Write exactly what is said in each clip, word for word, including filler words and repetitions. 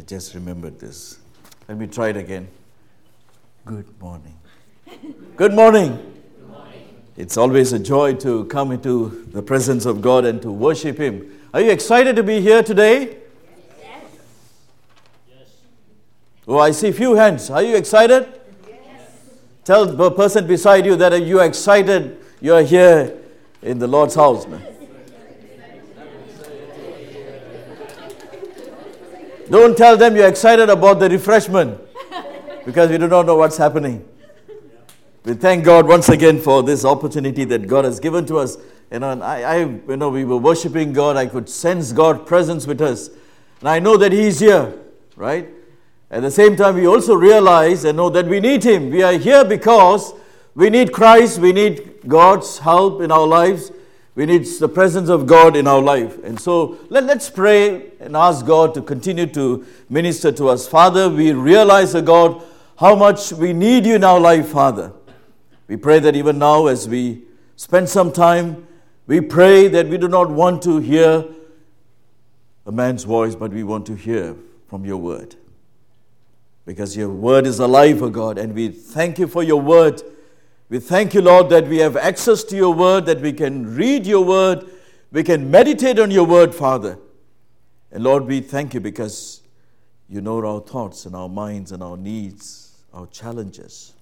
just remembered this. Let me try it again. Good morning. Good morning. Good morning. It's always a joy to come into the presence of God and to worship Him. Are you excited to be here today? Yes. Yes. Oh, I see few hands. Are you excited? Yes. Tell the person beside you that you are excited. You are here in the Lord's house. Don't tell them you're excited about the refreshment, because we do not know what's happening. We thank God once again for this opportunity that God has given to us. You know, and I, I, you know, we were worshiping God. I could sense God's presence with us, and I know that He is here, right? At the same time, we also realize and know that we need Him. We are here because we need Christ. We need God's help in our lives. We need the presence of God in our life. And so let, let's pray and ask God to continue to minister to us. Father, we realize, oh God, how much we need you in our life, Father. We pray that even now as we spend some time, we pray that we do not want to hear a man's voice, but we want to hear from your word. Because your word is alive, oh God, and we thank you for your word. We thank you, Lord, that we have access to your word, that we can read your word, we can meditate on your word, Father. And Lord, we thank you because you know our thoughts and our minds and our needs, our challenges.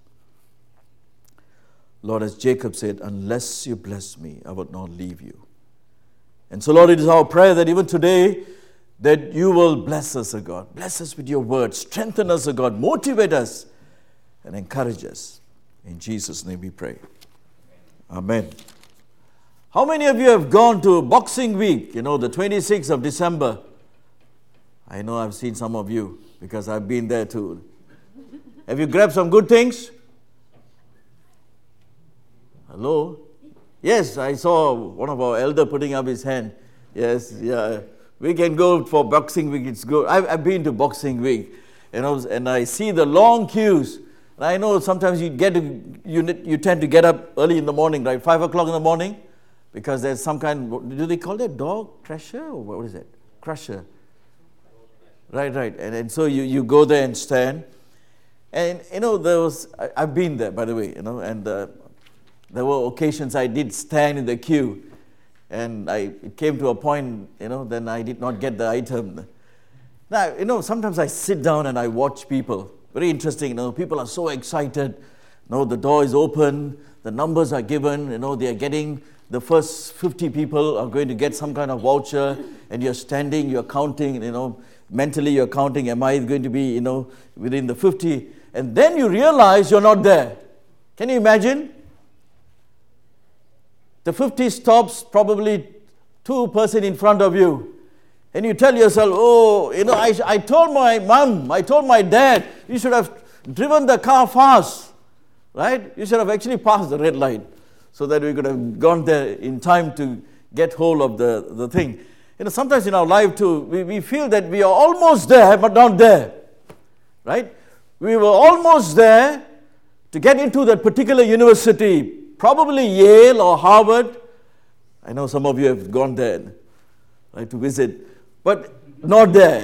Lord, as Jacob said, unless you bless me, I would not leave you. And so, Lord, it is our prayer that even today, that you will bless us, O God. Bless us with your word. Strengthen us, O God. Motivate us and encourage us. In Jesus' name we pray. Amen. How many of you have gone to Boxing Week, you know, the twenty-sixth of December? I know I've seen some of you because I've been there too. Have you grabbed some good things? Hello? Yes, I saw one of our elder putting up his hand. Yes, yeah. We can go for Boxing Week. It's good. I've, I've been to Boxing Week, you know, and I see the long queues. And I know sometimes you get to, you you tend to get up early in the morning, right? Five o'clock in the morning, because there's some kind. Do they call that dog crusher or what is it? Crusher. Right, right. And and so you, you go there and stand, and you know there was I, I've been there, by the way, you know, and uh, there were occasions I did stand in the queue. And I, it came to a point, you know, then I did not get the item. Now, you know, sometimes I sit down and I watch people. Very interesting, you know, people are so excited. You know, the door is open, the numbers are given, you know, they are getting, the first fifty people are going to get some kind of voucher, and you're standing, you're counting, you know, mentally you're counting, am I going to be, you know, within the fifty? And then you realize you're not there. Can you imagine? The fifty stops probably two person in front of you. And you tell yourself, oh, you know, I, I told my mom, I told my dad, you should have driven the car fast, right? You should have actually passed the red light so that we could have gone there in time to get hold of the, the thing. You know, sometimes in our life too, we, we feel that we are almost there, but not there, right? We were almost there to get into that particular university, probably Yale or Harvard. I know some of you have gone there, right, to visit, but not there.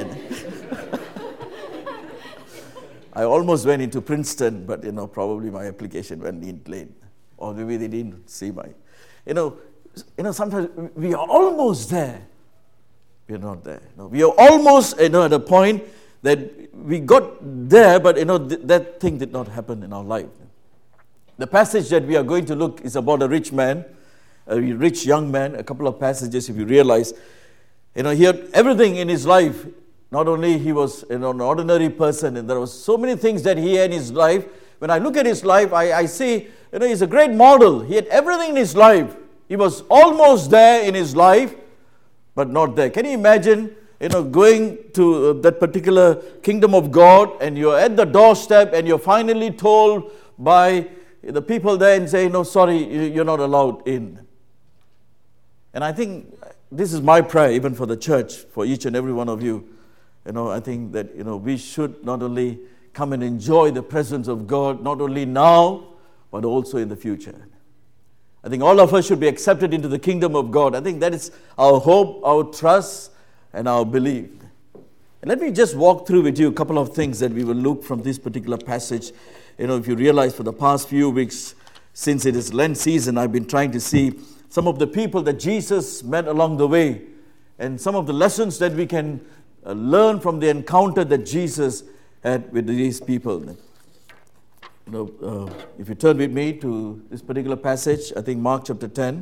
I almost went into Princeton, but, you know, probably my application went in late. Or maybe they didn't see my, you know, you know, sometimes we are almost there. We are not there. No, we are almost, you know, at a point that we got there, but, you know, th- that thing did not happen in our life. The passage that we are going to look is about a rich man, a rich young man. A couple of passages, if you realize, you know, he had everything in his life. Not only he was, you know, an ordinary person, and there was so many things that he had in his life. When I look at his life, I, I see, you know, he's a great model. He had everything in his life. He was almost there in his life, but not there. Can you imagine, you know, going to that particular kingdom of God, and you're at the doorstep, and you're finally told by the people there and say, no, sorry, you're not allowed in. And I think this is my prayer, even for the church, for each and every one of you. You know, I think that, you know, we should not only come and enjoy the presence of God, not only now, but also in the future. I think all of us should be accepted into the kingdom of God. I think that is our hope, our trust, and our belief. And let me just walk through with you a couple of things that we will look from this particular passage. You know, if you realize for the past few weeks, since it is Lent season, I've been trying to see some of the people that Jesus met along the way and some of the lessons that we can uh, learn from the encounter that Jesus had with these people. You know, uh, if you turn with me to this particular passage, I think Mark chapter ten.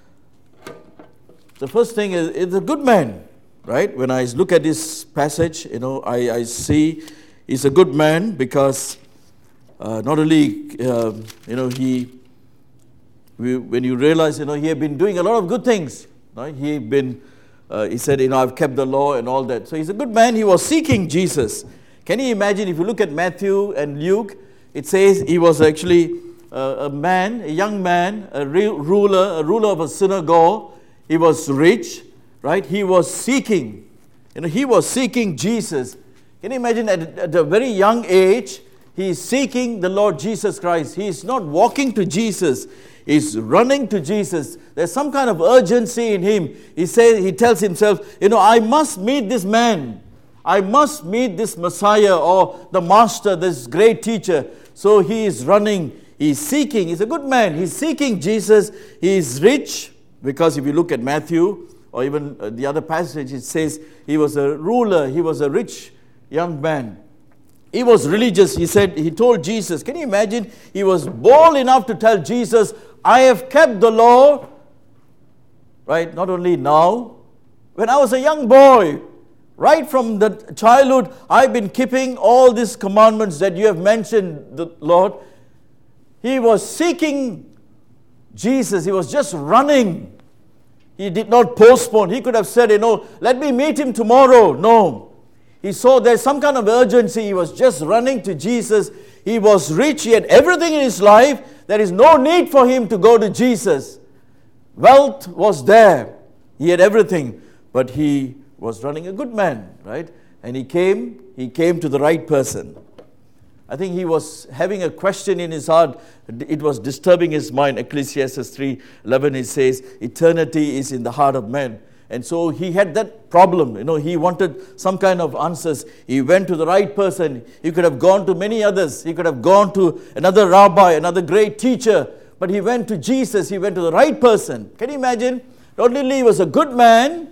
The first thing is, it's a good man, right? When I look at this passage, you know, I, I see he's a good man because uh, not only, uh, you know, he, we, when you realize, you know, he had been doing a lot of good things, right? He had been, uh, he said, you know, I've kept the law and all that. So he's a good man. He was seeking Jesus. Can you imagine if you look at Matthew and Luke, it says he was actually a, a man, a young man, a real ruler, a ruler of a synagogue. He was rich, right? He was seeking, you know, he was seeking Jesus. Can you imagine at, at a very young age, he is seeking the Lord Jesus Christ. He is not walking to Jesus. He's running to Jesus. There's some kind of urgency in him. He says, he tells himself, you know, I must meet this man. I must meet this Messiah or the Master, this great teacher. So he is running, he's seeking, he's a good man, he's seeking Jesus, he is rich, because if you look at Matthew, or even the other passage, it says he was a ruler, he was a rich young man. He was religious, he said, he told Jesus, can you imagine, he was bold enough to tell Jesus, I have kept the law, right, not only now, when I was a young boy, right from the childhood, I've been keeping all these commandments that you have mentioned, the Lord. He was seeking Jesus. He was just running. He did not postpone. He could have said, you know, let me meet him tomorrow. No. He saw there's some kind of urgency. He was just running to Jesus. He was rich. He had everything in his life. There is no need for him to go to Jesus. Wealth was there. He had everything. But he was running a good man, right? And he came, he came to the right person. I think he was having a question in his heart. It was disturbing his mind. Ecclesiastes three eleven, it says, eternity is in the heart of man. And so he had that problem. You know, he wanted some kind of answers. He went to the right person. He could have gone to many others. He could have gone to another rabbi, another great teacher. But he went to Jesus. He went to the right person. Can you imagine? Not only he was a good man,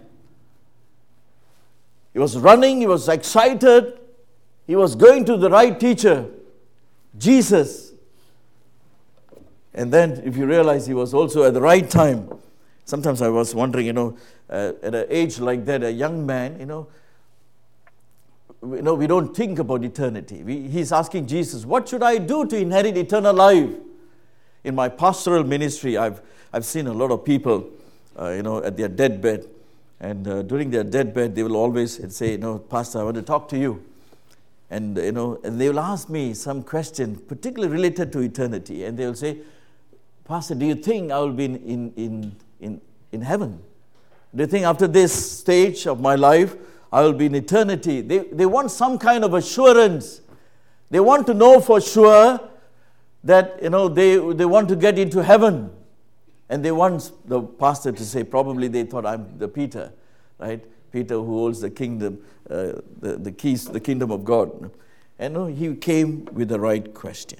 he was running, he was excited, he was going to the right teacher, Jesus. And then if you realize he was also at the right time, sometimes I was wondering, you know, uh, at an age like that, a young man, you know, we, you know, we don't think about eternity. We, he's asking Jesus, what should I do to inherit eternal life? In my pastoral ministry, I've, I've seen a lot of people, uh, you know, at their deathbed. And uh, during their deathbed, they will always say, you know, Pastor, I want to talk to you. And, you know, and they will ask me some question, particularly related to eternity. And they will say, Pastor, do you think I will be in, in, in, in, in heaven? Do you think after this stage of my life, I will be in eternity? They, they want some kind of assurance. They want to know for sure that, you know, they, they want to get into heaven. And they want the pastor to say, probably they thought I'm the Peter, right? Peter who holds the kingdom, uh, the, the keys to the kingdom of God. And no, he came with the right question.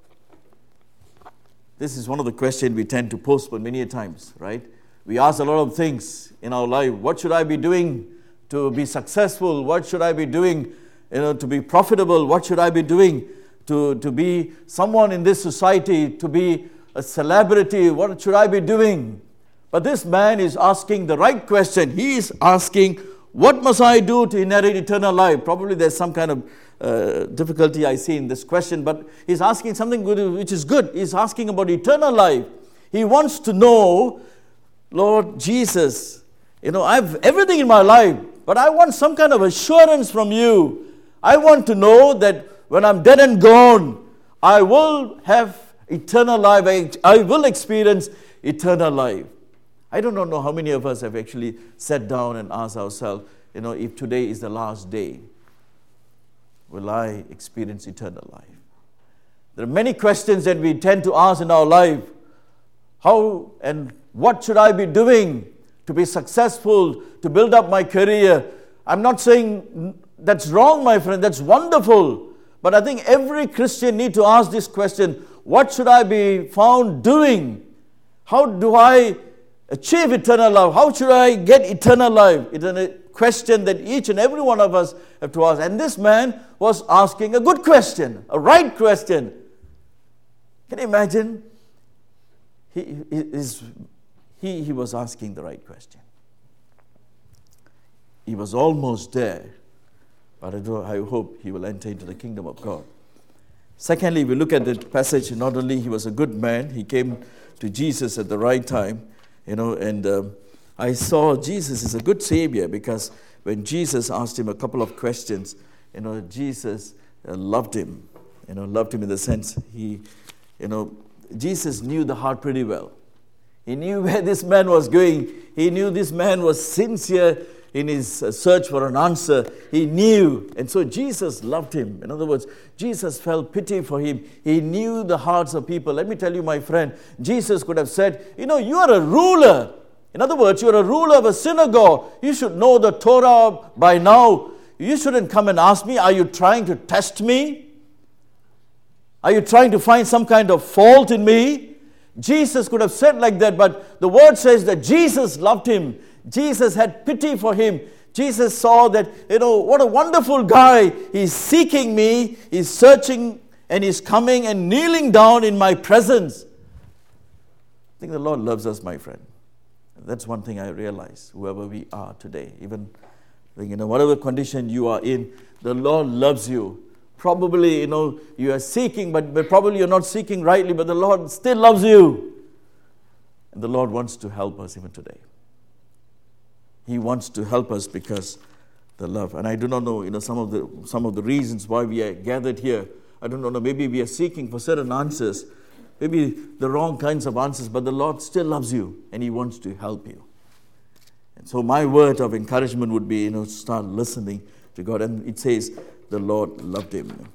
This is one of the questions we tend to postpone many a times, right? We ask a lot of things in our life. What should I be doing to be successful? What should I be doing, you know, to be profitable? What should I be doing to, to be someone in this society, to be a celebrity? What should I be doing? But this man is asking the right question. He is asking, what must I do to inherit eternal life? Probably there's some kind of uh, difficulty I see in this question, but he's asking something good, which is good. He's asking about eternal life. He wants to know, Lord Jesus, you know, I have everything in my life, but I want some kind of assurance from you. I want to know that when I'm dead and gone, I will have eternal life. I, I will experience eternal life. I don't know how many of us have actually sat down and asked ourselves, you know, if today is the last day, will I experience eternal life? There are many questions that we tend to ask in our life. How and what should I be doing to be successful, to build up my career? I'm not saying That's wrong, my friend. That's wonderful. But I think every Christian need to ask this question: what should I be found doing? How do I achieve eternal life? How should I get eternal life? It's a question that each and every one of us have to ask. And this man was asking a good question, a right question. Can you imagine? He, he, is, he, he was asking the right question. He was almost there. But I, do, I hope he will enter into the kingdom of God. Secondly, we look at the passage. Not only he was a good man, he came to Jesus at the right time. You know, and um, I saw Jesus is a good Savior, because when Jesus asked him a couple of questions, you know, Jesus uh, loved him. You know, loved him in the sense he, you know, Jesus knew the heart pretty well. He knew where this man was going. He knew this man was sincere in his uh, search for an answer. He knew. And so Jesus loved him. In other words, Jesus felt pity for him. He knew the hearts of people. Let me tell you, my friend, Jesus could have said, you know, you are a ruler. In other words, you are a ruler of a synagogue. You should know the Torah by now. You shouldn't come and ask me, are you trying to test me? Are you trying to find some kind of fault in me? Jesus could have said like that, but the word says that Jesus loved him. Jesus had pity for him. Jesus saw that, you know, what a wonderful guy. He's seeking me. He's searching, and he's coming and kneeling down in my presence. I think the Lord loves us, my friend. That's one thing I realize, whoever we are today. Even, you know, whatever condition you are in, the Lord loves you. Probably, you know, you are seeking, but, but probably you're not seeking rightly, but the Lord still loves you. And the Lord wants to help us even today. He wants to help us because the love. And I do not know, you know, some of the some of the reasons why we are gathered here. I don't know, maybe we are seeking for certain answers, maybe the wrong kinds of answers, but the Lord still loves you and He wants to help you. And so my word of encouragement would be, you know, start listening to God. And it says the Lord loved him.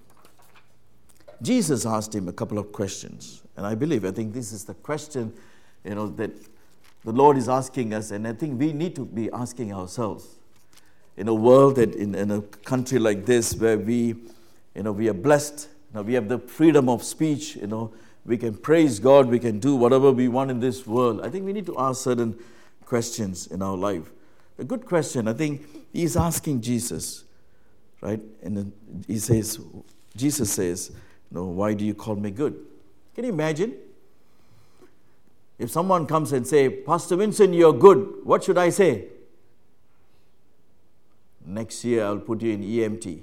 Jesus asked him a couple of questions. And I believe, I think this is the question, you know, that the Lord is asking us, and I think we need to be asking ourselves. In a world that, in, in a country like this, where we, you know, we are blessed, you know, we have the freedom of speech, you know, we can praise God, we can do whatever we want in this world. I think we need to ask certain questions in our life. A good question, I think he's asking Jesus, right? And then he says, Jesus says, no, why do you call me good? Can you imagine? If someone comes and say, Pastor Vincent, you're good, what should I say? Next year I'll put you in E M T.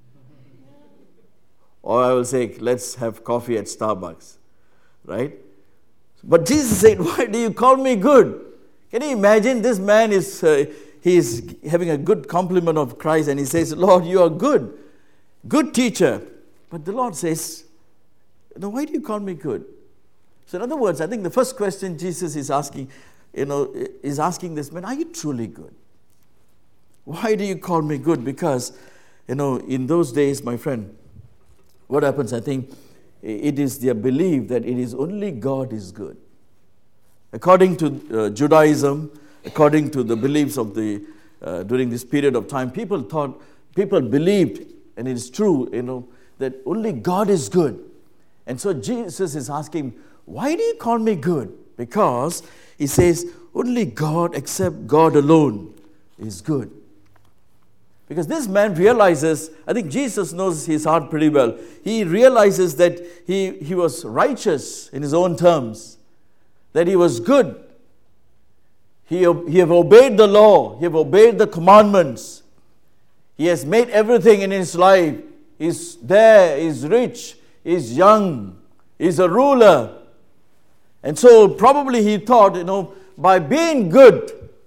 Or I will say, let's have coffee at Starbucks, right? But Jesus said, why do you call me good? Can you imagine? This man is uh, he is having a good compliment of Christ, and he says, Lord, you are good, good teacher. But the Lord says, no, why do you call me good? So in other words, I think the first question Jesus is asking, you know, is asking this man, are you truly good? Why do you call me good? Because, you know, in those days, my friend, what happens, I think, it is their belief that it is only God is good. According to uh, Judaism, according to the beliefs of the, uh, during this period of time, people thought, people believed, and it is true, you know, that only God is good. And so Jesus is asking, why do you call me good? Because he says, only God, except God alone, is good. Because this man realizes, I think Jesus knows his heart pretty well. He realizes that he, he was righteous in his own terms, that he was good. He, he have obeyed the law. He have obeyed the commandments. He has made everything in his life. He's there, he's rich, he's young, he's a ruler. And so probably he thought, you know, by being good,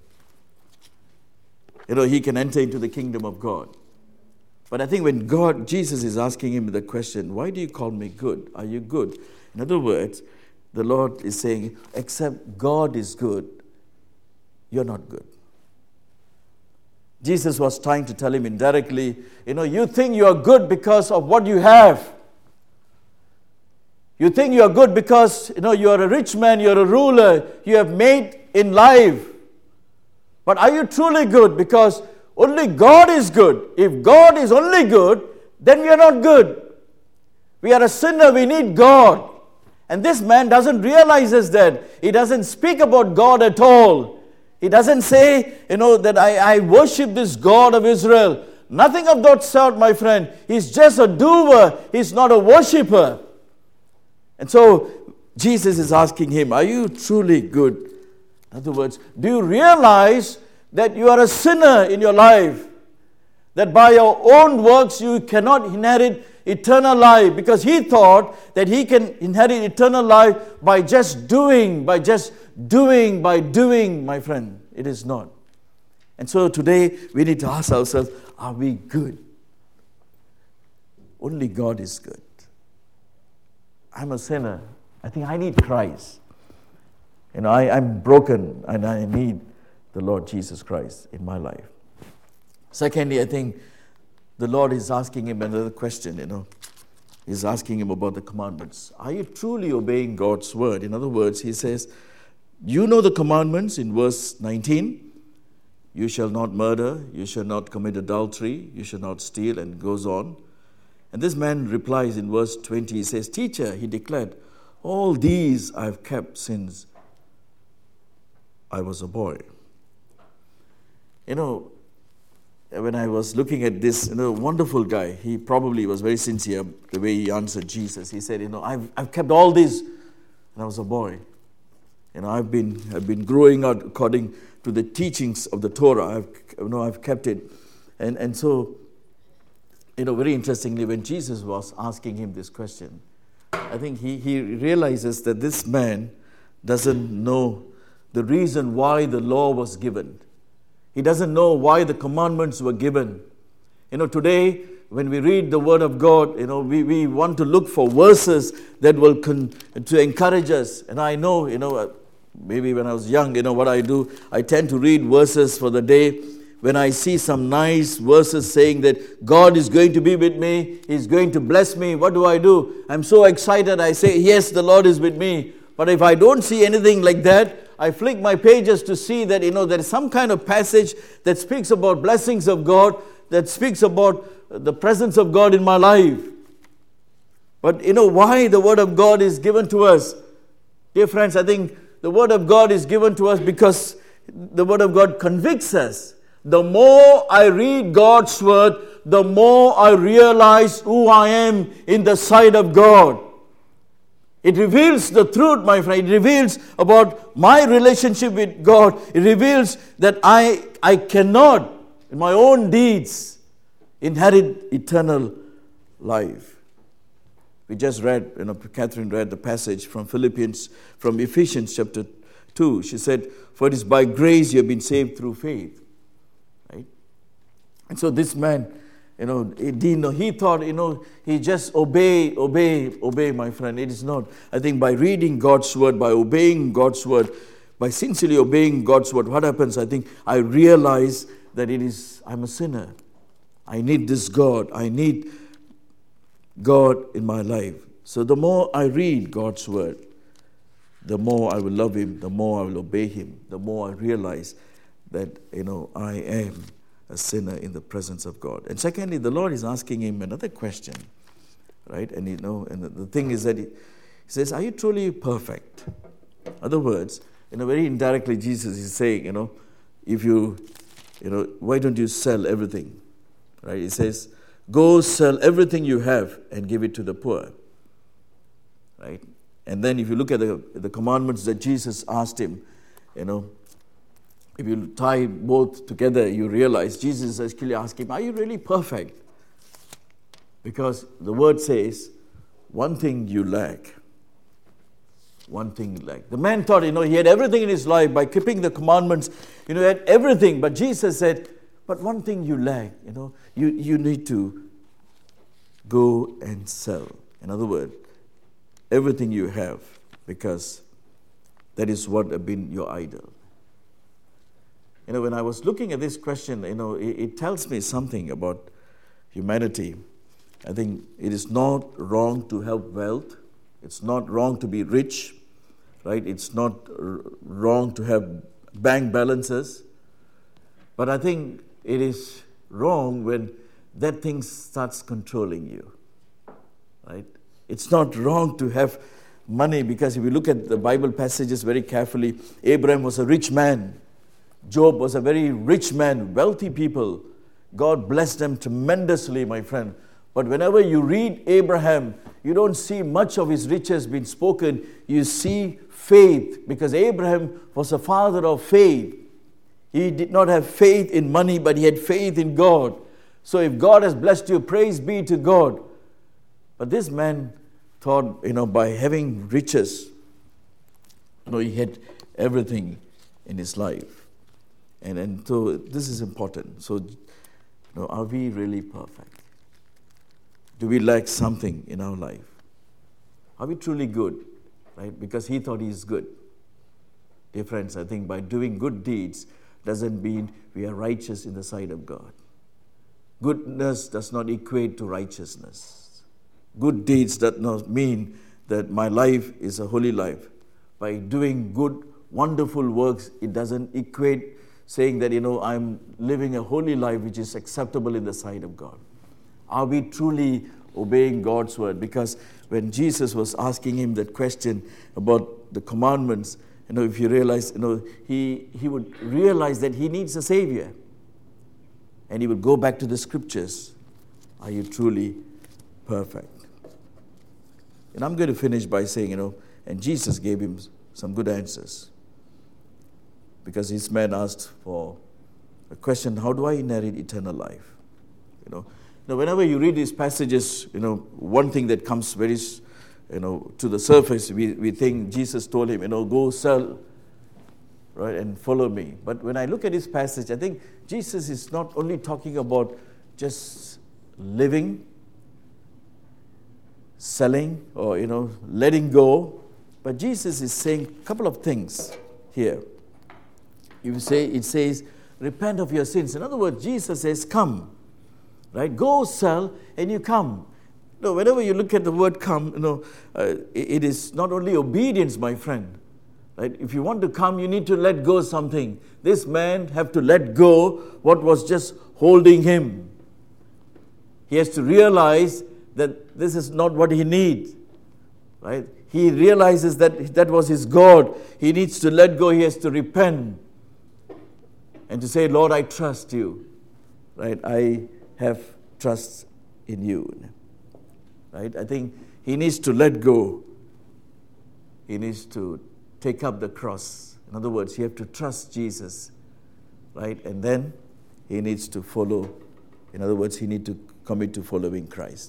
you know, he can enter into the kingdom of God. But I think when God, Jesus is asking him the question, why do you call me good? Are you good? In other words, the Lord is saying, except God is good, you're not good. Jesus was trying to tell him indirectly, you know, you think you are good because of what you have. You think you are good because, you know, you are a rich man, you are a ruler, you have made in life. But are you truly good? Because only God is good. If God is only good, then we are not good. We are a sinner, we need God. And this man doesn't realize that. He doesn't speak about God at all. He doesn't say, you know, that I, I worship this God of Israel. Nothing of that sort, my friend. He's just a doer. He's not a worshipper. And so Jesus is asking him, are you truly good? In other words, do you realize that you are a sinner in your life? That by your own works you cannot inherit eternal life, because he thought that he can inherit eternal life by just doing, by just doing, by doing, my friend. It is not. And so today we need to ask ourselves, are we good? Only God is good. I'm a sinner. I think I need Christ. You know, I, I'm broken and I need the Lord Jesus Christ in my life. Secondly, I think the Lord is asking him another question, you know. He's asking him about the commandments. Are you truly obeying God's word? In other words, he says, you know the commandments in verse nineteen. You shall not murder, you shall not commit adultery, you shall not steal, and goes on. And this man replies in verse twenty, he says, Teacher, he declared, all these I have kept since I was a boy. You know, when I was looking at this, you know, wonderful guy, he probably was very sincere the way he answered Jesus. He said, you know, I've, I've kept all this when I was a boy. You know, I've been I've been growing out according to the teachings of the Torah. I've you know I've kept it, and and so, you know, very interestingly, when Jesus was asking him this question, I think he he realizes that this man doesn't know the reason why the law was given. He doesn't know why the commandments were given. You know, today, when we read the Word of God, you know, we, we want to look for verses that will con- to encourage us. And I know, you know, maybe when I was young, you know, what I do, I tend to read verses for the day. When I see some nice verses saying that God is going to be with me, He's going to bless me, what do I do? I'm so excited, I say, yes, the Lord is with me. But if I don't see anything like that, I flick my pages to see that, you know, there is some kind of passage that speaks about blessings of God, that speaks about the presence of God in my life. But, you know, why the Word of God is given to us? Dear friends, I think the Word of God is given to us because the Word of God convicts us. The more I read God's Word, the more I realize who I am in the sight of God. It reveals the truth, my friend. It reveals about my relationship with God. It reveals that I, I cannot, in my own deeds, inherit eternal life. We just read, you know, Catherine read the passage from Philippians, from Ephesians chapter two. She said, for it is by grace you have been saved through faith. Right? And so this man, you know, he, he thought, you know, he just obey, obey, obey, my friend. It is not. I think by reading God's Word, by obeying God's Word, by sincerely obeying God's Word, what happens? I think I realize that it is, I'm a sinner. I need this God. I need God in my life. So the more I read God's Word, the more I will love Him, the more I will obey Him, the more I realize that, you know, I am a sinner in the presence of God. And secondly, the Lord is asking him another question, right? And you know, and the, the thing is that he, he says, are you truly perfect? In other words, you know, very indirectly, Jesus is saying, you know, if you, you know, why don't you sell everything? Right? He says, go sell everything you have and give it to the poor. Right? And then if you look at the, the commandments that Jesus asked him, you know, if you tie both together, you realize Jesus is actually asking him, are you really perfect? Because the word says, one thing you lack. One thing you lack. The man thought, you know, he had everything in his life by keeping the commandments. You know, he had everything. But Jesus said, but one thing you lack, you know, you, you need to go and sell. In other words, everything you have, because that is what has been your idol. You know, when I was looking at this question, you know, it, it tells me something about humanity. I think it is not wrong to have wealth. It's not wrong to be rich, right? It's not r- wrong to have bank balances. But I think it is wrong when that thing starts controlling you, right? It's not wrong to have money, because if you look at the Bible passages very carefully, Abraham was a rich man. Job was a very rich man, wealthy people. God blessed them tremendously, my friend. But whenever you read Abraham, you don't see much of his riches being spoken. You see faith, because Abraham was a father of faith. He did not have faith in money, but he had faith in God. So if God has blessed you, praise be to God. But this man thought, you know, by having riches, you know, he had everything in his life. And, and so this is important. So, you know, are we really perfect? Do we lack something in our life? Are we truly good? Right? Because he thought he's good. Dear friends, I think by doing good deeds doesn't mean we are righteous in the sight of God. Goodness does not equate to righteousness. Good deeds does not mean that my life is a holy life. By doing good, wonderful works, it doesn't equate saying that, you know, I'm living a holy life which is acceptable in the sight of God. Are we truly obeying God's word? Because when Jesus was asking him that question about the commandments, you know, if you realize, you know, he, he would realize that he needs a Savior. And he would go back to the scriptures. Are you truly perfect? And I'm going to finish by saying, you know, and Jesus gave him some good answers. Because this man asked for a question, how do I inherit eternal life? You know, now whenever you read these passages, you know, one thing that comes very, you know, to the surface, we, we think Jesus told him, you know, go sell, right, and follow me. But when I look at this passage, I think Jesus is not only talking about just living, selling, or, you know, letting go, but Jesus is saying a couple of things here. You say, it says, repent of your sins. In other words, Jesus says, come, right? Go sell and you come. No, whenever you look at the word come, you know, uh, it, it is not only obedience, my friend. Right? If you want to come, you need to let go something. This man have to let go what was just holding him. He has to realize that this is not what he needs. Right? He realizes that that was his God. He needs to let go. He has to repent and to say, Lord, I trust you. Right? I have trust in you. Right? I think he needs to let go. He needs to take up the cross. In other words, you have to trust Jesus, right? And then he needs to follow. In other words, he needs to commit to following Christ.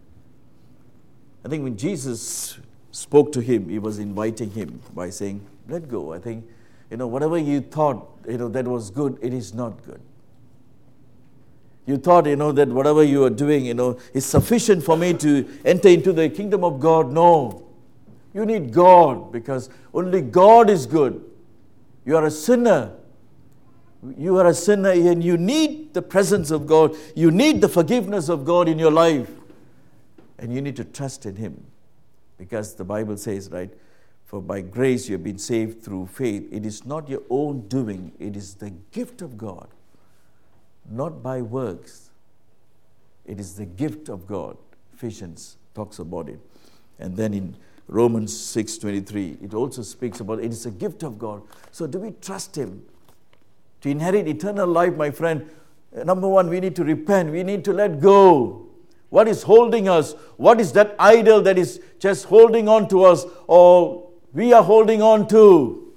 I think when Jesus spoke to him, he was inviting him by saying, let go. I think, you know, whatever you thought, you know, that was good, it is not good. You thought, you know, that whatever you are doing, you know, is sufficient for me to enter into the kingdom of God. No. You need God, because only God is good. You are a sinner. You are a sinner and you need the presence of God. You need the forgiveness of God in your life. And you need to trust in him. Because the Bible says, right, for by grace you have been saved through faith. It is not your own doing. It is the gift of God. Not by works. It is the gift of God. Ephesians talks about it. And then in Romans six twenty-three, it also speaks about it is a gift of God. So do we trust him? To inherit eternal life, my friend, number one, we need to repent. We need to let go. What is holding us? What is that idol that is just holding on to us, or we are holding on to?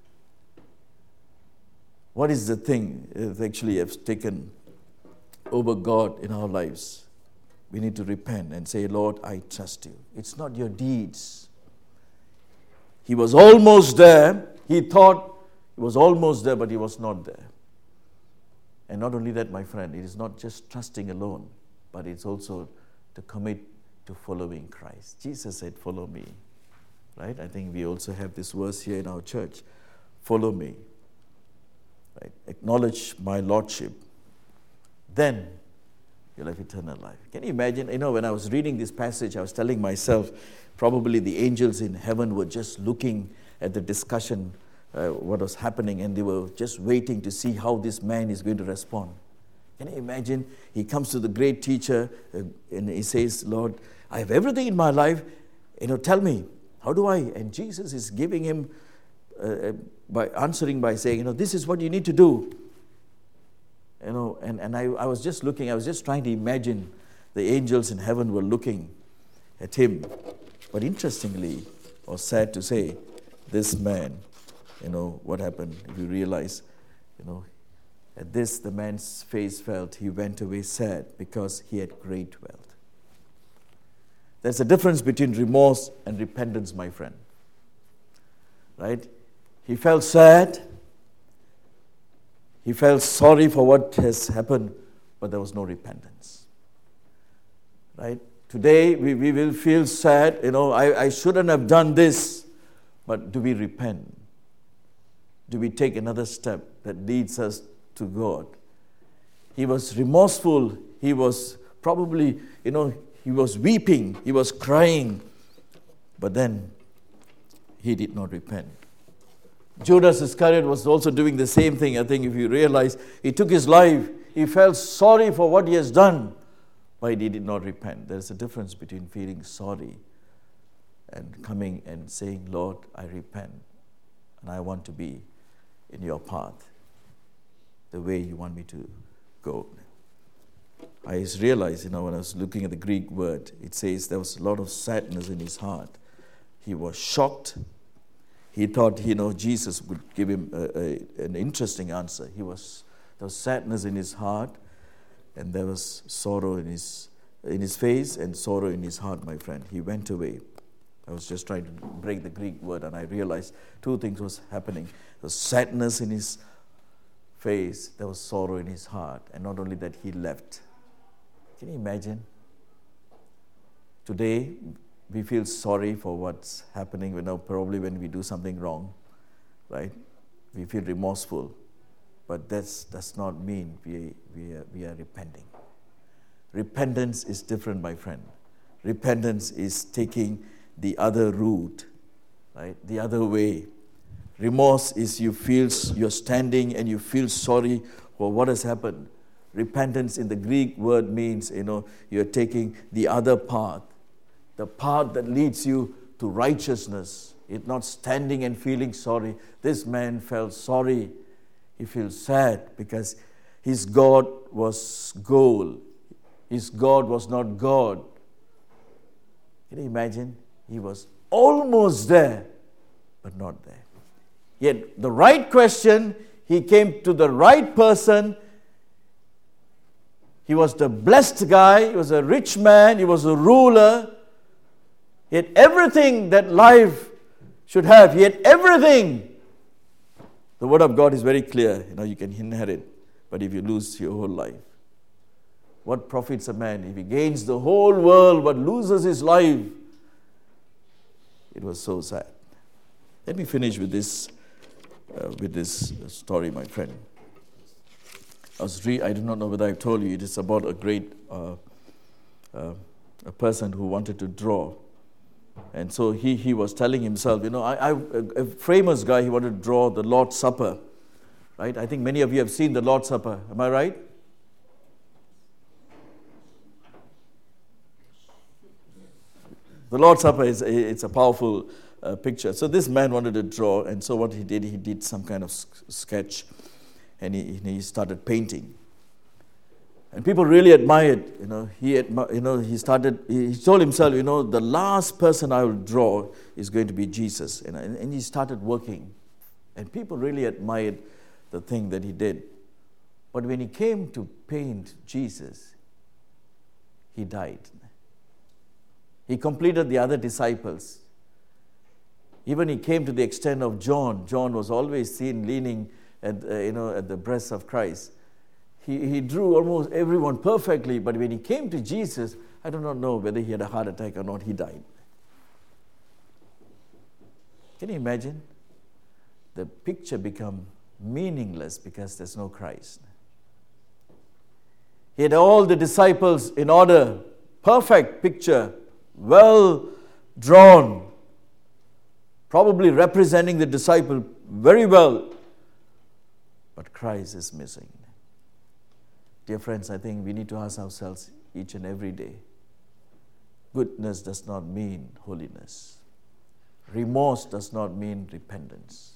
What is the thing that actually has taken over God in our lives? We need to repent and say, Lord, I trust you. It's not your deeds. He was almost there. He thought he was almost there, but he was not there. And not only that, my friend, it is not just trusting alone, but it's also to commit to following Christ. Jesus said, follow me. Right? I think we also have this verse here in our church. Follow me. Right? Acknowledge my lordship. Then you'll have eternal life. Can you imagine? You know, when I was reading this passage, I was telling myself, probably the angels in heaven were just looking at the discussion, uh, what was happening, and they were just waiting to see how this man is going to respond. Can you imagine? He comes to the great teacher uh, and he says, Lord, I have everything in my life. You know, tell me, how do I? And Jesus is giving him, uh, by answering by saying, you know, this is what you need to do. You know, and, and I, I was just looking, I was just trying to imagine the angels in heaven were looking at him. But interestingly, or sad to say, this man, you know, what happened, if you realize, you know, at this the man's face felt, he went away sad because he had great wealth. There's a difference between remorse and repentance, my friend. Right? He felt sad. He felt sorry for what has happened, but there was no repentance. Right? Today, we, we will feel sad, you know, I, I shouldn't have done this, but do we repent? Do we take another step that leads us to God? He was remorseful. He was probably, you know, he was weeping. He was crying. But then, he did not repent. Judas Iscariot was also doing the same thing. I think if you realize, he took his life. He felt sorry for what he has done, but he did not repent. There is a difference between feeling sorry and coming and saying, Lord, I repent, and I want to be in your path, the way you want me to go. I just realized, you know, when I was looking at the Greek word, it says there was a lot of sadness in his heart. He was shocked. He thought, you know, Jesus would give him a, a, an interesting answer. He was there was sadness in his heart, and there was sorrow in his in his face and sorrow in his heart, my friend. He went away. I was just trying to break the Greek word, and I realized two things was happening. There was sadness in his face, there was sorrow in his heart, and not only that, he left. Can you imagine? Today, we feel sorry for what's happening, you know, probably when we do something wrong, right? We feel remorseful, but that does not mean we, we, are, we are repenting. Repentance is different, my friend. Repentance is taking the other route, right? The other way. Remorse is you feel, you're standing and you feel sorry for what has happened. Repentance in the Greek word means, you know, you're taking the other path, the path that leads you to righteousness. It's not standing and feeling sorry. This man felt sorry. He feels sad because his God was gold. His God was not God. Can you imagine? He was almost there, but not there. Yet the right question, he came to the right person. He was the blessed guy. He was a rich man. He was a ruler. He had everything that life should have. He had everything. The word of God is very clear. You know, you can inherit, but if you lose your whole life, what profits a man if he gains the whole world but loses his life? It was so sad. Let me finish with this, uh, with this story, my friend. I was re- I do not know whether I told you. It is about a great uh, uh, a person who wanted to draw. And so he, he was telling himself, you know, I, I, a famous guy, he wanted to draw the Lord's Supper, right? I think many of you have seen the Lord's Supper. Am I right? The Lord's Supper is a, it's a powerful uh, picture. So this man wanted to draw, and so what he did, he did some kind of sketch, and he, he started painting. And people really admired, you know, he, admi- you know, he started, he told himself, you know, the last person I will draw is going to be Jesus. And, and he started working. And people really admired the thing that he did. But when he came to paint Jesus, he died. He completed the other disciples. Even he came to the extent of John. John was always seen leaning at, uh, you know, at the breast of Christ. He, he drew almost everyone perfectly, but when he came to Jesus, I do not know whether he had a heart attack or not, he died. Can you imagine? The picture become meaningless because there's no Christ. He had all the disciples in order, perfect picture, well drawn, probably representing the disciple very well, but Christ is missing. Dear friends, I think we need to ask ourselves each and every day, goodness does not mean holiness. Remorse does not mean repentance.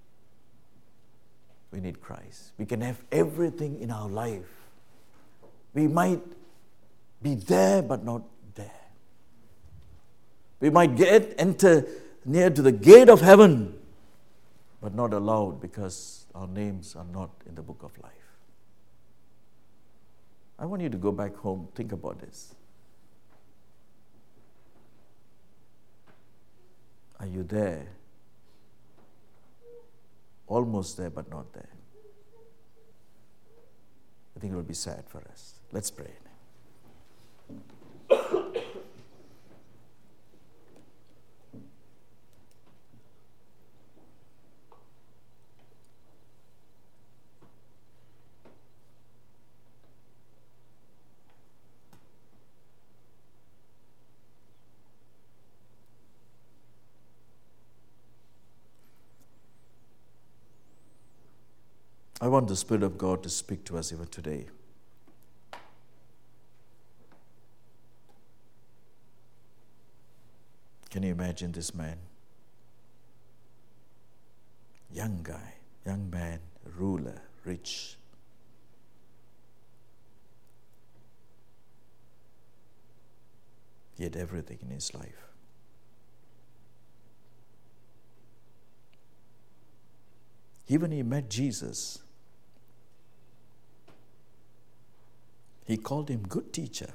We need Christ. We can have everything in our life. We might be there but not there. We might get enter near to the gate of heaven but not allowed because our names are not in the book of life. I want you to go back home, think about this. Are you there? Almost there, but not there. I think it will be sad for us. Let's pray. I want the Spirit of God to speak to us even today. Can you imagine this man? Young guy, young man, ruler, rich. He had everything in his life. Even he met Jesus. He called him good teacher.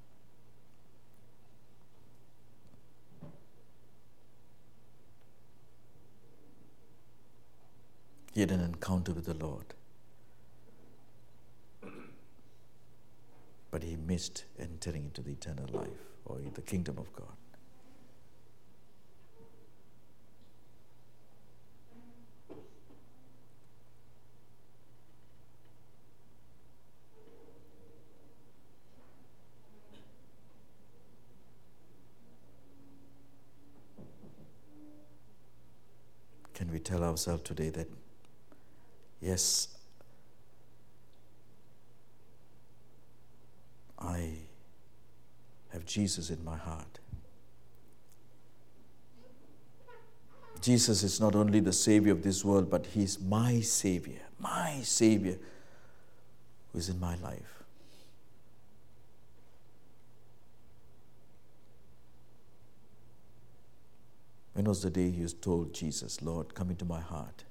He had an encounter with the Lord. But he missed entering into the eternal life or the kingdom of God. Can we tell ourselves today that, yes, I have Jesus in my heart. Jesus is not only the Savior of this world, but He's my Savior, my Savior who is in my life. When was the day you told Jesus, Lord, come into my heart?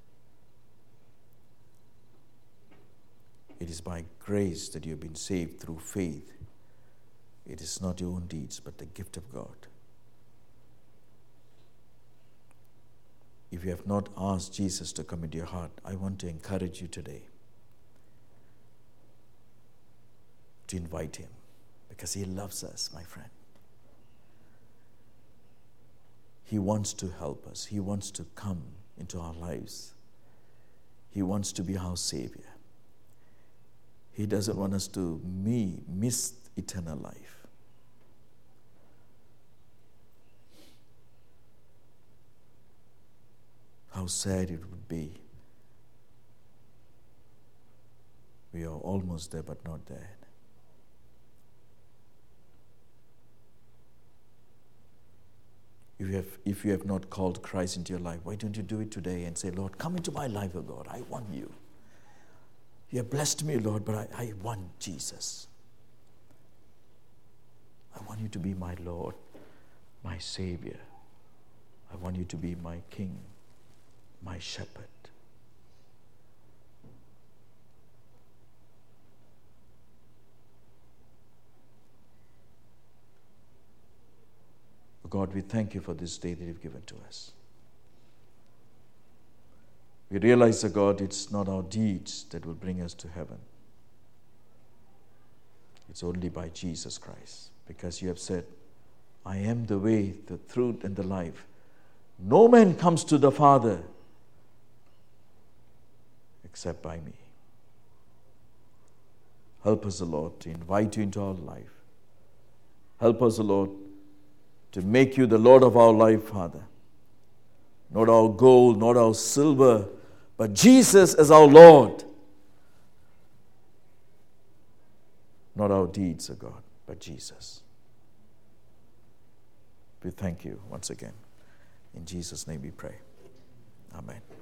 It is by grace that you have been saved through faith. It is not your own deeds, but the gift of God. If you have not asked Jesus to come into your heart, I want to encourage you today to invite Him, because He loves us, my friend. He wants to help us. He wants to come into our lives. He wants to be our Savior. He doesn't want us to me miss eternal life. How sad it would be. We are almost there, but not there. If you, have, if you have not called Christ into your life, why don't you do it today and say, Lord, come into my life, oh God. I want you. You have blessed me, Lord, but I, I want Jesus. I want you to be my Lord, my Savior. I want you to be my King, my Shepherd. God, we thank you for this day that you've given to us. We realize, O God, it's not our deeds that will bring us to heaven. It's only by Jesus Christ, because you have said, I am the way, the truth, and the life. No man comes to the Father except by me. Help us, O Lord, to invite you into our life. Help us, O Lord, to make you the Lord of our life, Father. Not our gold, not our silver, but Jesus as our Lord. Not our deeds, O God, but Jesus. We thank you once again. In Jesus' name we pray. Amen.